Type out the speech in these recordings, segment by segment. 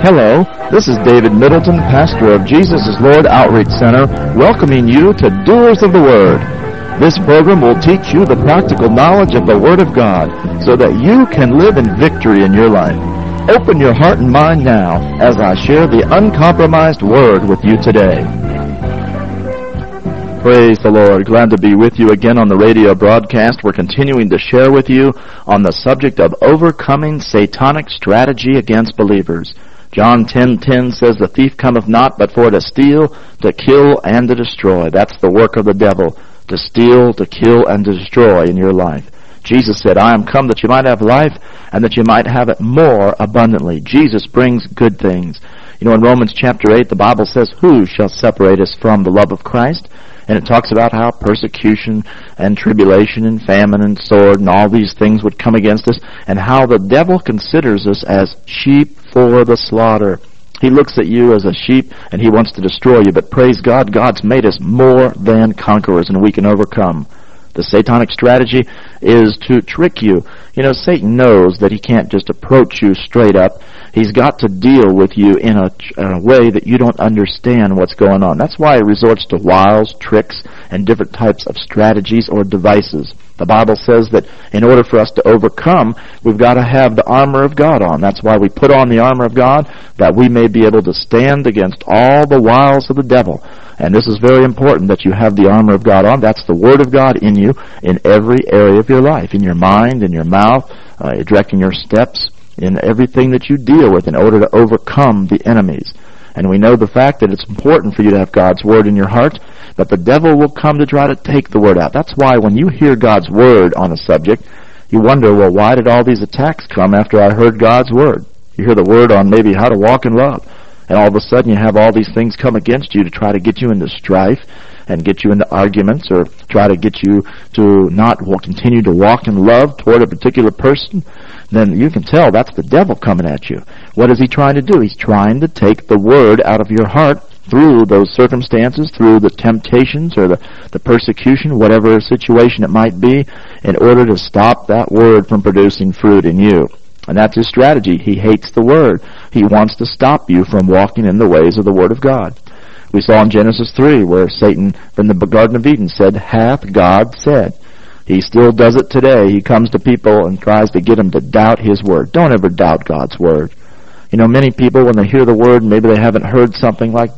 Hello, this is David Middleton, pastor of Jesus is Lord Outreach Center, welcoming you to Doers of the Word. This program will teach you the practical knowledge of the Word of God so that you can live in victory in your life. Open your heart and mind now as I share the uncompromised Word with you today. Praise the Lord. Glad to be with you again on the radio broadcast. We're continuing to share with you on the subject of overcoming satanic strategy against believers. John 10:10 says, "The thief cometh not but for to steal, to kill, and to destroy." That's the work of the devil, to steal, to kill, and to destroy in your life. Jesus said, "I am come that you might have life, and that you might have it more abundantly." Jesus brings good things. You know, in Romans chapter 8, the Bible says, "Who shall separate us from the love of Christ?" And it talks about how persecution and tribulation and famine and sword and all these things would come against us, and how the devil considers us as sheep for the slaughter. He looks at you as a sheep and he wants to destroy you, but praise God, God's made us more than conquerors and we can overcome. The satanic strategy is to trick you. You know, Satan knows that he can't just approach you straight up. He's got to deal with you in a way that you don't understand what's going on. That's why he resorts to wiles, tricks, and different types of strategies or devices. The Bible says that in order for us to overcome, we've got to have the armor of God on. That's why we put on the armor of God, that we may be able to stand against all the wiles of the devil. And this is very important that you have the armor of God on. That's the Word of God in you in every area of your life, in your mind, in your mouth, directing your steps, in everything that you deal with in order to overcome the enemies. And we know the fact that it's important for you to have God's Word in your heart, but the devil will come to try to take the Word out. That's why when you hear God's Word on a subject, you wonder, well, why did all these attacks come after I heard God's Word? You hear the Word on maybe how to walk in love, and all of a sudden you have all these things come against you to try to get you into strife and get you into arguments or try to get you to not continue to walk in love toward a particular person. Then you can tell that's the devil coming at you. What is he trying to do? He's trying to take the Word out of your heart through those circumstances, through the temptations or the persecution, whatever situation it might be, in order to stop that Word from producing fruit in you. And that's his strategy. He hates the Word. He wants to stop you from walking in the ways of the Word of God. We saw in Genesis 3 where Satan from the Garden of Eden said, "Hath God said?" He still does it today. He comes to people and tries to get them to doubt his Word. Don't ever doubt God's Word. You know, many people, when they hear the Word, maybe they haven't heard something like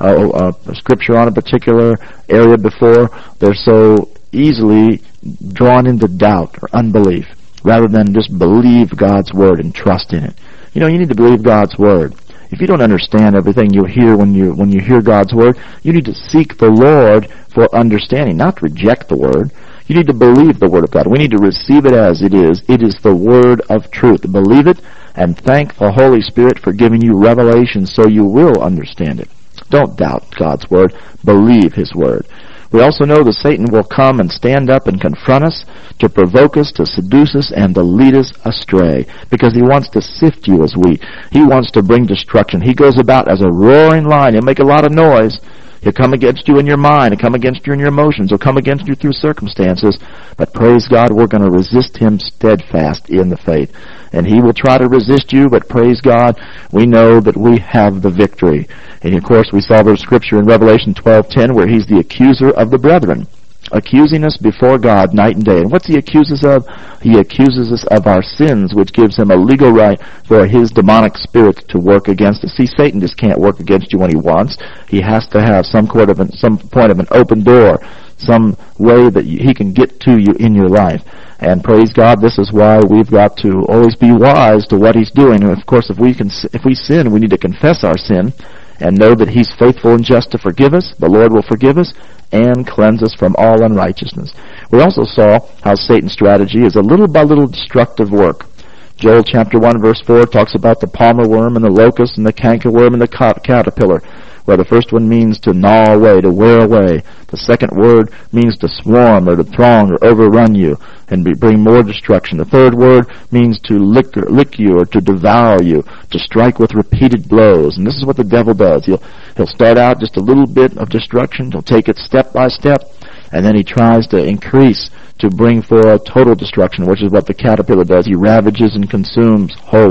a scripture on a particular area before, they're so easily drawn into doubt or unbelief, rather than just believe God's Word and trust in it. You know, you need to believe God's Word. If you don't understand everything you hear when you hear God's Word, you need to seek the Lord for understanding, not reject the Word. You need to believe the Word of God. We need to receive it as it is. It is the Word of truth. Believe it and thank the Holy Spirit for giving you revelation so you will understand it. Don't doubt God's Word. Believe His Word. We also know that Satan will come and stand up and confront us to provoke us, to seduce us, and to lead us astray, because he wants to sift you as wheat. He wants to bring destruction. He goes about as a roaring lion. He'll make a lot of noise. He'll come against you in your mind. He'll come against you in your emotions. He'll come against you through circumstances. But praise God, we're going to resist him steadfast in the faith. And he will try to resist you, but praise God, we know that we have the victory. And of course, we saw the scripture in Revelation 12:10 where he's the accuser of the brethren, accusing us before God night and day. And what's he accuse us of? He accuses us of our sins, which gives him a legal right for his demonic spirit to work against us. See, Satan just can't work against you when he wants. He has to have some point of an open door, some way that he can get to you in your life. And praise God, this is why we've got to always be wise to what he's doing. And of course, if we sin, we need to confess our sin and know that he's faithful and just to forgive us. The Lord will forgive us and cleanse us from all unrighteousness. We also saw how Satan's strategy is a little by little destructive work. Joel chapter 1 verse 4 talks about the palmer worm and the locust and the cankerworm and the caterpillar, where the first one means to gnaw away, to wear away. The second word means to swarm or to throng or overrun you and bring more destruction. The third word means to lick you or to devour you, to strike with repeated blows. And this is what the devil does. He'll start out just a little bit of destruction. He'll take it step by step, and then he tries to increase to bring for a total destruction, which is what the caterpillar does. He ravages and consumes wholly.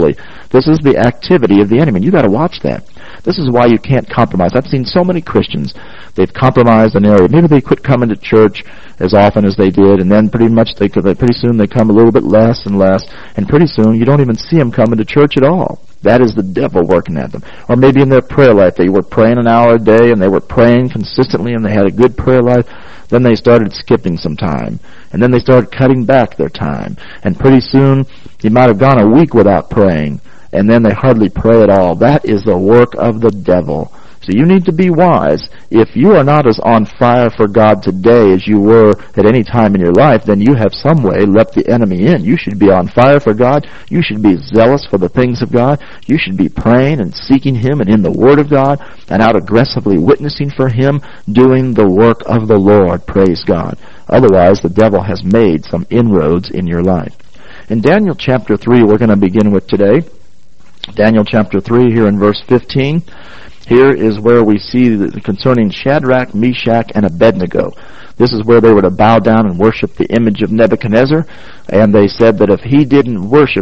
This is the activity of the enemy. You got to watch that. This is why you can't compromise. I've seen so many Christians, they've compromised an area. Maybe they quit coming to church as often as they did, and then pretty soon they come a little bit less and less, and pretty soon you don't even see them coming to church at all. That is the devil working at them. Or maybe in their prayer life, they were praying an hour a day, and they were praying consistently, and they had a good prayer life. Then they started skipping some time, and then they started cutting back their time, and pretty soon you might have gone a week without praying, and then they hardly pray at all. That is the work of the devil. So you need to be wise. If you are not as on fire for God today as you were at any time in your life, then you have some way let the enemy in. You should be on fire for God. You should be zealous for the things of God. You should be praying and seeking Him and in the Word of God and out aggressively witnessing for Him, doing the work of the Lord. Praise God. Otherwise, the devil has made some inroads in your life. In Daniel chapter 3, we're going to begin with today. Daniel chapter 3 here in verse 15. Here is where we see concerning Shadrach, Meshach, and Abednego. This is where they were to bow down and worship the image of Nebuchadnezzar. And they said that if they didn't worship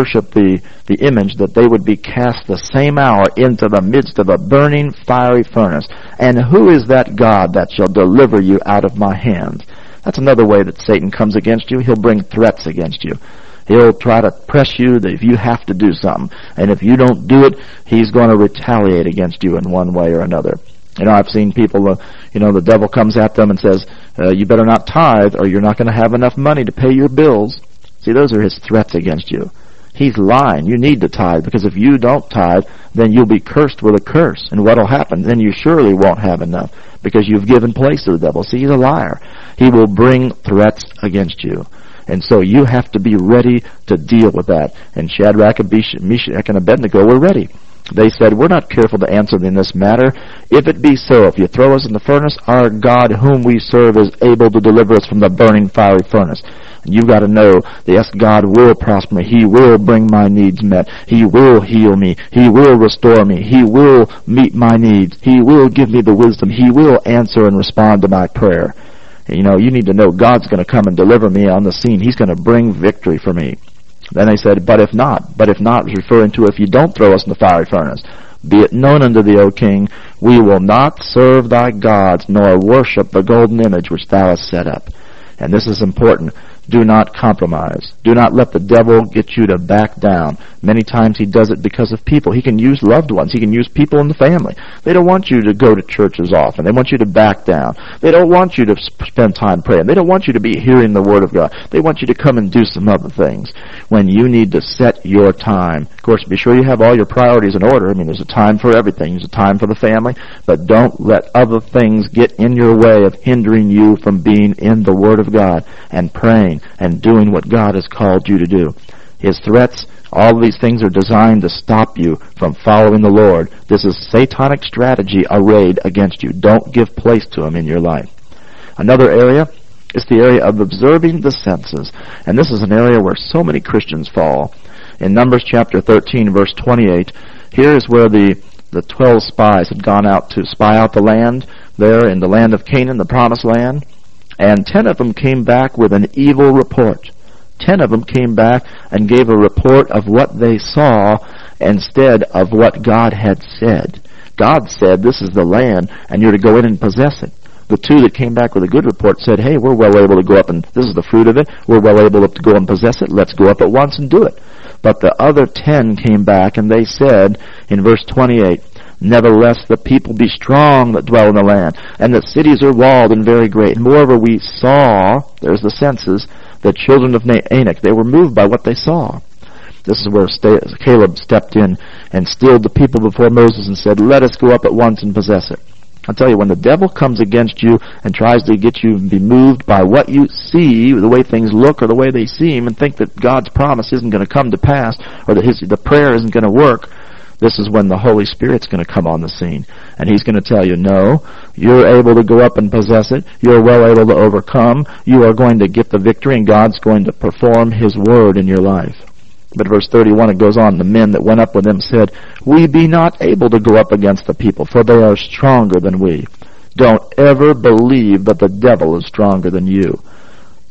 the image, that they would be cast the same hour into the midst of a burning fiery furnace. And who is that God that shall deliver you out of my hands? That's another way that Satan comes against you. He'll bring threats against you. He'll try to press you that if you have to do something. And if you don't do it, he's going to retaliate against you in one way or another. I've seen people, the devil comes at them and says, you better not tithe or you're not going to have enough money to pay your bills. See, those are his threats against you. He's lying. You need to tithe, because if you don't tithe, then you'll be cursed with a curse. And what'll happen? Then you surely won't have enough, because you've given place to the devil. See, he's a liar. He will bring threats against you. And so you have to be ready to deal with that. And Shadrach, Meshach, and Abednego were ready. They said, we're not careful to answer in this matter. If it be so, if you throw us in the furnace, our God whom we serve is able to deliver us from the burning fiery furnace. And you've got to know, yes, God will prosper me. He will bring my needs met. He will heal me. He will restore me. He will meet my needs. He will give me the wisdom. He will answer and respond to my prayer. You need to know God's going to come and deliver me on the scene. He's going to bring victory for me. Then they said, but if not, referring to if you don't throw us in the fiery furnace, be it known unto thee, O king, we will not serve thy gods, nor worship the golden image which thou hast set up. And this is important. Do not compromise. Do not let the devil get you to back down. Many times he does it because of people. He can use loved ones. He can use people in the family. They don't want you to go to church as often. They want you to back down. They don't want you to spend time praying. They don't want you to be hearing the Word of God. They want you to come and do some other things when you need to set your time. Of course, be sure you have all your priorities in order. There's a time for everything. There's a time for the family. But don't let other things get in your way of hindering you from being in the Word of God and praying and doing what God has called you to do. His threats, all of these things are designed to stop you from following the Lord. This is satanic strategy arrayed against you. Don't give place to him in your life. Another area is the area of observing the senses. And this is an area where so many Christians fall. In Numbers chapter 13, verse 28, here is where the 12 spies had gone out to spy out the land there in the land of Canaan, the promised land. And 10 of them came back with an evil report. 10 of them came back and gave a report of what they saw instead of what God had said. God said, this is the land, and you're to go in and possess it. The 2 that came back with a good report said, hey, we're well able to go up, and this is the fruit of it. We're well able to go and possess it. Let's go up at once and do it. But the other 10 came back, and they said, in verse 28, nevertheless, the people be strong that dwell in the land, and the cities are walled and very great. And moreover, we saw, there's the senses, the children of Anak. They were moved by what they saw. This is where Caleb stepped in and stilled the people before Moses and said, let us go up at once and possess it. I'll tell you, when the devil comes against you and tries to get you to be moved by what you see, the way things look or the way they seem, and think that God's promise isn't going to come to pass or that the prayer isn't going to work, this is when the Holy Spirit's going to come on the scene. And he's going to tell you, no, you're able to go up and possess it. You're well able to overcome. You are going to get the victory, and God's going to perform his word in your life. But verse 31, it goes on, the men that went up with him said, we be not able to go up against the people, for they are stronger than we. Don't ever believe that the devil is stronger than you.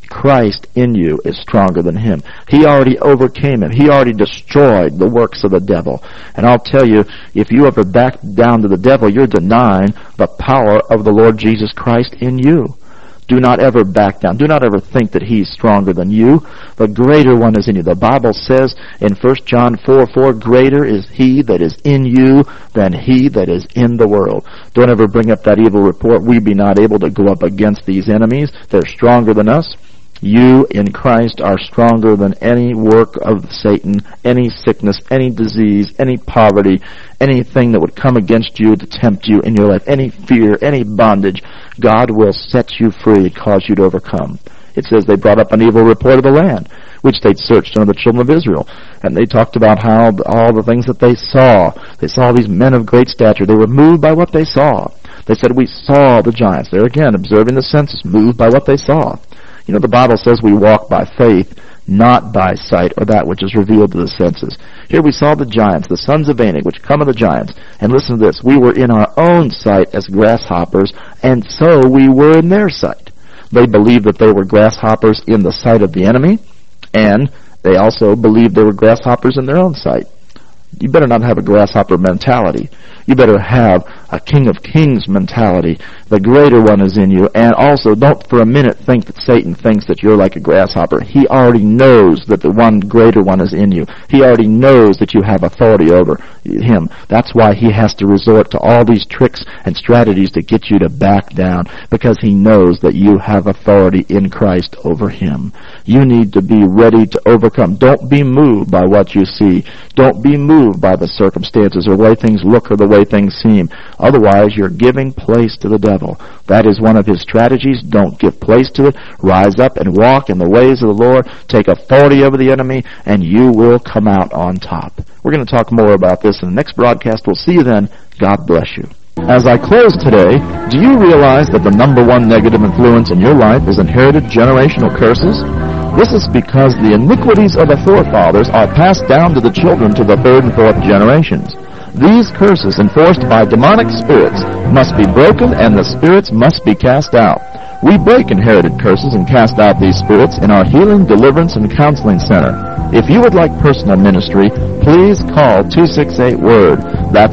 Christ in you is stronger than him. He already overcame him. He already destroyed the works of the devil. And I'll tell you, if you ever back down to the devil, you're denying the power of the Lord Jesus Christ in you. Do not ever back down. Do not ever think that he's stronger than you. The greater one is in you. The Bible says in 1 John 4:4, greater is he that is in you than he that is in the world. Don't ever bring up that evil report. We be not able to go up against these enemies. They're stronger than us. You in Christ are stronger than any work of Satan, any sickness, any disease, any poverty, anything that would come against you to tempt you in your life, any fear, any bondage. God will set you free and cause you to overcome. It says they brought up an evil report of the land, which they'd searched unto the children of Israel. And they talked about how all the things that they saw. They saw these men of great stature. They were moved by what they saw. They said, we saw the giants. There again, observing the senses, moved by what they saw. You know, the Bible says we walk by faith, not by sight, or that which is revealed to the senses. Here we saw the giants, the sons of Anak, which come of the giants. And listen to this. We were in our own sight as grasshoppers, and so we were in their sight. They believed that they were grasshoppers in the sight of the enemy, and they also believed they were grasshoppers in their own sight. You better not have a grasshopper mentality. You better have a King of Kings mentality. The greater one is in you. And also, don't for a minute think that Satan thinks that you're like a grasshopper. He already knows that the one greater one is in you. He already knows that you have authority over him. That's why he has to resort to all these tricks and strategies to get you to back down, because he knows that you have authority in Christ over him. You need to be ready to overcome. Don't be moved by what you see. Don't be moved by the circumstances or the way things look or the way things seem. Otherwise, you're giving place to the devil. That is one of his strategies. Don't give place to it. Rise up and walk in the ways of the Lord. Take authority over the enemy, and you will come out on top. We're going to talk more about this in the next broadcast. We'll see you then. God bless you. As I close today, do you realize that the number one negative influence in your life is inherited generational curses? This is because the iniquities of the forefathers are passed down to the children to the third and fourth generations. These curses, enforced by demonic spirits, must be broken, and the spirits must be cast out. We break inherited curses and cast out these spirits in our Healing, Deliverance, and Counseling Center. If you would like personal ministry, please call 268-WORD. That's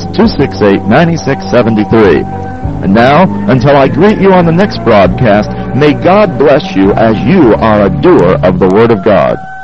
268-9673. And now, until I greet you on the next broadcast, may God bless you as you are a doer of the Word of God.